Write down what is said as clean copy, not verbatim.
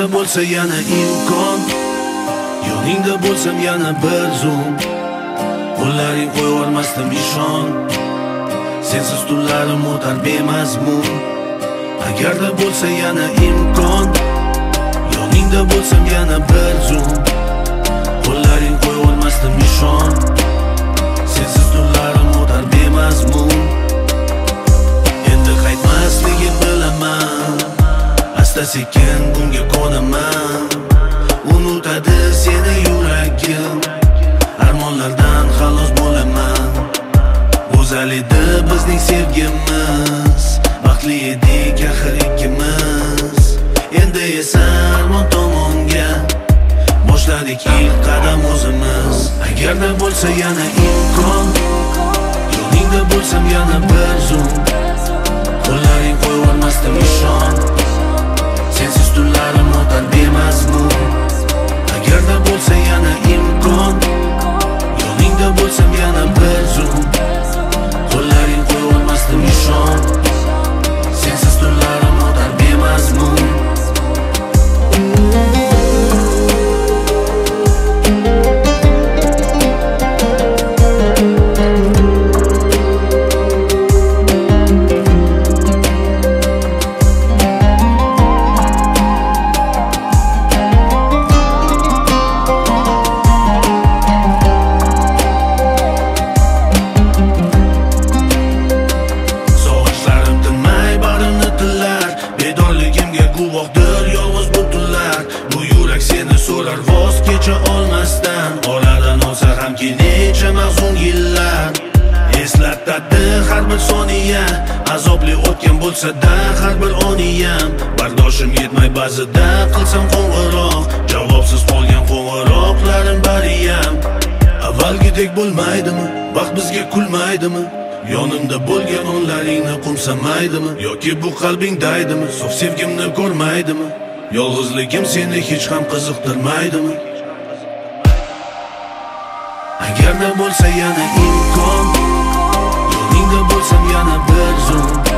Agarda bo'lsa yana imkon, yoningda bo'lsam yana bir zum, qo'llaring qo'ya olmasdim ishon, sensiz tunlarim o'tar bemazmun. Agarda bo'lsa yana imkon, yoningda bo'lsam yana bir zum, qo'llaring qo'ya olmasdim ishon, sensiz tunlarim o'tar bemazmun. Endi qaytmasligim bilaman, asta sekin bunga ko'naman. Unutadi seni yuragim, armonlardan xalos bo'laman. Go'zal edi bizning sevgimiz, baxtli edik axir ikkimiz. Endi esa armon tomonga boshladik ilk qadam o'zimiz. Agarda bo'lsa yana imkon, yoningda bo'lsam yana bir zum, qo'llaring qo'ya olmasdim ishon, sensiz tunlarim o'tar bemazmun. Agarda bo'lsa yana imkon, yoningda bo'lsam yana bir zum, qo'llaring qo'ya olmasdim ishon, sensiz tunlarim o'tar bemazmun. Har bir soniya azobli o'tgan bo'lsa-da, har bir oniyam bardoshim yetmay ba'zida qilsam qo'ng'iroq, javobsiz qolgan qo'ng'iroqlarim bariyam. Avvalgidek bo'lmaydimi, vaqt bizga kulmaydimi? Yonimda bo'lgan onlaringni qo'msamaydimi? Yoki bu qalbingdaydimi, sof sevgimni ko'rmaydimi? Yolg'izligim seni hech ham qiziqtirmaydimi? Agarda bo'lsa yana imkon, yoningda bo'lsam yana bir zum,